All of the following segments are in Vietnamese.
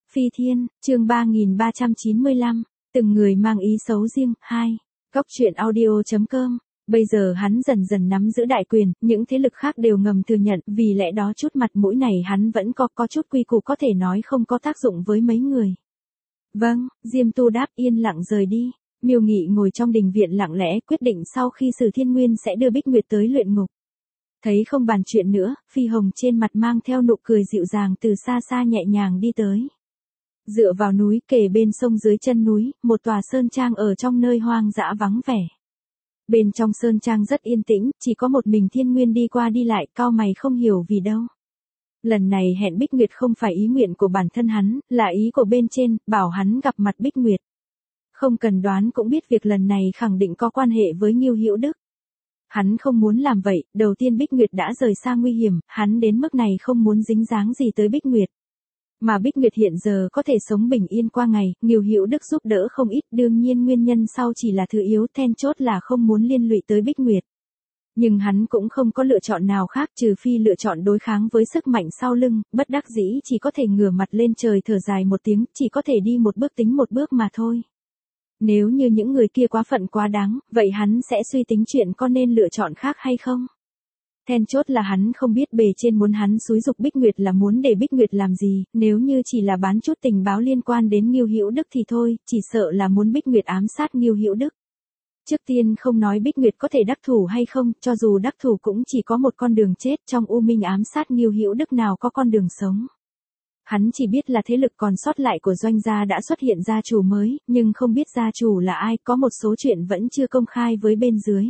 Phi Thiên, chương 3395, từng người mang ý xấu riêng, 2. Góc truyện audio.com. Bây giờ hắn dần dần nắm giữ đại quyền, những thế lực khác đều ngầm thừa nhận, vì lẽ đó chút mặt mũi này hắn vẫn có chút quy củ có thể nói không có tác dụng với mấy người. Vâng, Diêm Tu đáp yên lặng rời đi. Miêu Nghị ngồi trong đình viện lặng lẽ quyết định sau khi Sử Thiên Nguyên sẽ đưa Bích Nguyệt tới luyện ngục. Thấy không bàn chuyện nữa, Phi Hồng trên mặt mang theo nụ cười dịu dàng từ xa xa nhẹ nhàng đi tới. Dựa vào núi kề bên sông dưới chân núi, một tòa sơn trang ở trong nơi hoang dã vắng vẻ. Bên trong sơn trang rất yên tĩnh, chỉ có một mình Thiên Nguyên đi qua đi lại, cau mày không hiểu vì đâu. Lần này hẹn Bích Nguyệt không phải ý nguyện của bản thân hắn, là ý của bên trên, bảo hắn gặp mặt Bích Nguyệt. Không cần đoán cũng biết việc lần này khẳng định có quan hệ với Ngưu Hữu Đức. Hắn không muốn làm vậy, đầu tiên Bích Nguyệt đã rời xa nguy hiểm, hắn đến mức này không muốn dính dáng gì tới Bích Nguyệt. Mà Bích Nguyệt hiện giờ có thể sống bình yên qua ngày, Ngưu Hữu Đức giúp đỡ không ít, đương nhiên nguyên nhân sau chỉ là thứ yếu, then chốt là không muốn liên lụy tới Bích Nguyệt. Nhưng hắn cũng không có lựa chọn nào khác trừ phi lựa chọn đối kháng với sức mạnh sau lưng, bất đắc dĩ chỉ có thể ngửa mặt lên trời thở dài một tiếng, chỉ có thể đi một bước tính một bước mà thôi. Nếu như những người kia quá phận quá đáng, vậy hắn sẽ suy tính chuyện có nên lựa chọn khác hay không. Then chốt là hắn không biết bề trên muốn hắn xúi giục Bích Nguyệt là muốn để Bích Nguyệt làm gì, nếu như chỉ là bán chút tình báo liên quan đến Ngưu Hữu Đức thì thôi, chỉ sợ là muốn Bích Nguyệt ám sát Ngưu Hữu Đức. Trước tiên không nói Bích Nguyệt có thể đắc thủ hay không, cho dù đắc thủ cũng chỉ có một con đường chết, trong U Minh ám sát Ngưu Hữu Đức nào có con đường sống. Hắn chỉ biết là thế lực còn sót lại của Doanh gia đã xuất hiện gia chủ mới, nhưng không biết gia chủ là ai, có một số chuyện vẫn chưa công khai với bên dưới.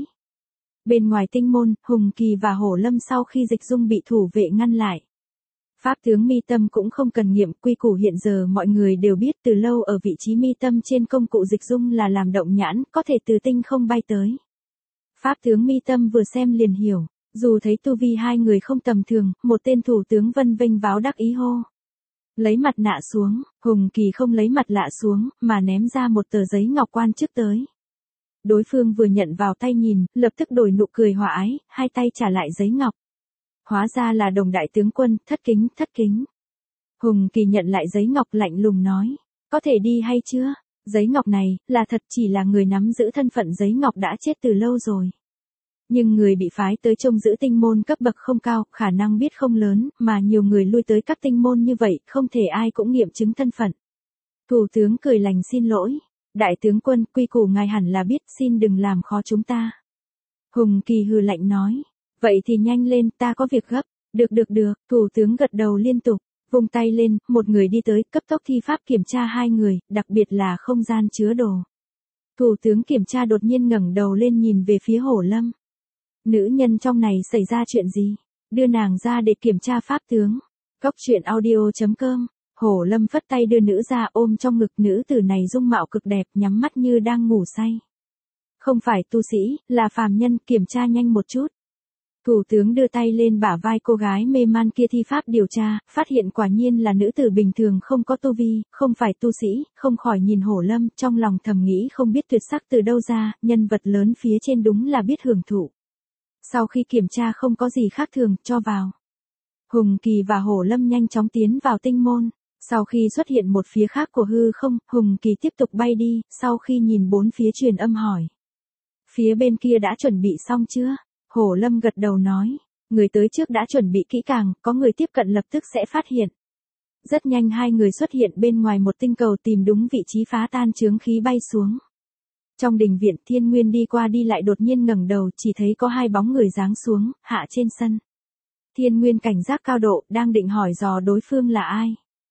Bên ngoài tinh môn, Hùng Kỳ và Hổ Lâm sau khi Dịch Dung bị thủ vệ ngăn lại. Pháp tướng mi tâm cũng không cần nghiệm, quy củ hiện giờ mọi người đều biết từ lâu ở vị trí mi tâm trên công cụ Dịch Dung là làm động nhãn, có thể từ tinh không bay tới. Pháp tướng mi tâm vừa xem liền hiểu, dù thấy tu vi hai người không tầm thường, một tên thủ tướng vân vênh váo đắc ý hô. Lấy mặt nạ xuống, Hùng Kỳ không lấy mặt lạ xuống, mà ném ra một tờ giấy ngọc quan chức tới. Đối phương vừa nhận vào tay nhìn, lập tức đổi nụ cười hòa ái, hai tay trả lại giấy ngọc. Hóa ra là Đồng đại tướng quân, thất kính, thất kính. Hùng Kỳ nhận lại giấy ngọc lạnh lùng nói, có thể đi hay chưa? Giấy ngọc này, là thật chỉ là người nắm giữ thân phận giấy ngọc đã chết từ lâu rồi. Nhưng người bị phái tới trông giữ tinh môn cấp bậc không cao, khả năng biết không lớn, mà nhiều người lui tới các tinh môn như vậy, không thể ai cũng nghiệm chứng thân phận. Thủ tướng cười lành xin lỗi. Đại tướng quân, quy củ ngài hẳn là biết, xin đừng làm khó chúng ta. Hùng Kỳ hừ lạnh nói. Vậy thì nhanh lên, ta có việc gấp. Được, thủ tướng gật đầu liên tục, vung tay lên, một người đi tới, cấp tốc thi pháp kiểm tra hai người, đặc biệt là không gian chứa đồ. Thủ tướng kiểm tra đột nhiên ngẩng đầu lên nhìn về phía Hổ Lâm. Nữ nhân trong này xảy ra chuyện gì? Đưa nàng ra để kiểm tra pháp tướng. Góc truyện audio.com. Hổ Lâm phất tay đưa nữ ra ôm trong ngực, nữ tử này dung mạo cực đẹp, nhắm mắt như đang ngủ say. Không phải tu sĩ, là phàm nhân, kiểm tra nhanh một chút. Thủ tướng đưa tay lên bả vai cô gái mê man kia thi pháp điều tra, phát hiện quả nhiên là nữ tử bình thường không có tu vi, không phải tu sĩ, không khỏi nhìn Hổ Lâm, trong lòng thầm nghĩ không biết tuyệt sắc từ đâu ra, nhân vật lớn phía trên đúng là biết hưởng thụ. Sau khi kiểm tra không có gì khác thường, cho vào. Hùng Kỳ và Hổ Lâm nhanh chóng tiến vào tinh môn. Sau khi xuất hiện một phía khác của hư không, Hùng Kỳ tiếp tục bay đi, sau khi nhìn bốn phía truyền âm hỏi. Phía bên kia đã chuẩn bị xong chưa? Hổ Lâm gật đầu nói. Người tới trước đã chuẩn bị kỹ càng, có người tiếp cận lập tức sẽ phát hiện. Rất nhanh hai người xuất hiện bên ngoài một tinh cầu tìm đúng vị trí phá tan chướng khí bay xuống. Trong đình viện Thiên Nguyên đi qua đi lại đột nhiên ngẩng đầu chỉ thấy có hai bóng người giáng xuống, hạ trên sân. Thiên Nguyên cảnh giác cao độ, đang định hỏi dò đối phương là ai.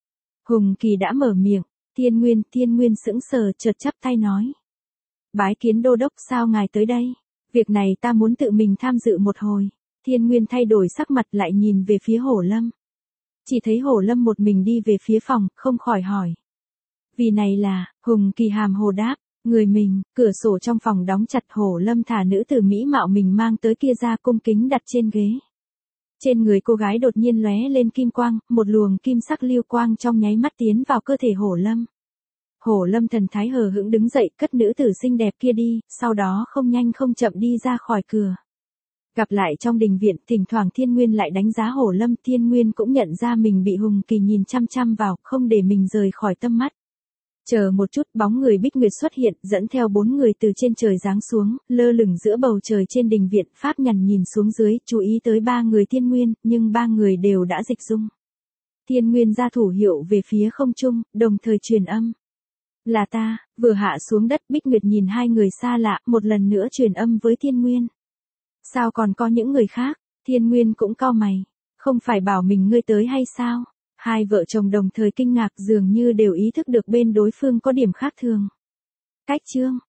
Hùng Kỳ đã mở miệng, Thiên Nguyên sững sờ chợt chắp tay nói. Bái kiến đô đốc, sao ngài tới đây? Việc này ta muốn tự mình tham dự một hồi. Thiên Nguyên thay đổi sắc mặt lại nhìn về phía Hổ Lâm. Chỉ thấy Hổ Lâm một mình đi về phía phòng, không khỏi hỏi. Vì này là, Hùng Kỳ hàm hồ đáp, người mình, cửa sổ trong phòng đóng chặt. Hổ Lâm thả nữ tử mỹ mạo mình mang tới kia ra cung kính đặt trên ghế. Trên người cô gái đột nhiên lóe lên kim quang, một luồng kim sắc lưu quang trong nháy mắt tiến vào cơ thể Hổ Lâm. Hổ Lâm thần thái hờ hững đứng dậy, cất nữ tử xinh đẹp kia đi, sau đó không nhanh không chậm đi ra khỏi cửa. Gặp lại trong đình viện, thỉnh thoảng Thiên Nguyên lại đánh giá Hổ Lâm, Thiên Nguyên cũng nhận ra mình bị Hùng Kỳ nhìn chăm chăm vào, không để mình rời khỏi tâm mắt. Chờ một chút, bóng người Bích Nguyệt xuất hiện, dẫn theo 4 người từ trên trời giáng xuống, lơ lửng giữa bầu trời trên đình viện, Pháp Nhằn nhìn xuống dưới, chú ý tới 3 người Thiên Nguyên, nhưng 3 người đều đã dịch dung. Thiên Nguyên ra thủ hiệu về phía không trung, đồng thời truyền âm. Là ta, vừa hạ xuống đất, Bích Nguyệt nhìn 2 người xa lạ, một lần nữa truyền âm với Thiên Nguyên. Sao còn có những người khác? Thiên Nguyên cũng cau mày. Không phải bảo mình ngươi tới hay sao? Hai vợ chồng đồng thời kinh ngạc, dường như đều ý thức được bên đối phương có điểm khác thường. Cách chương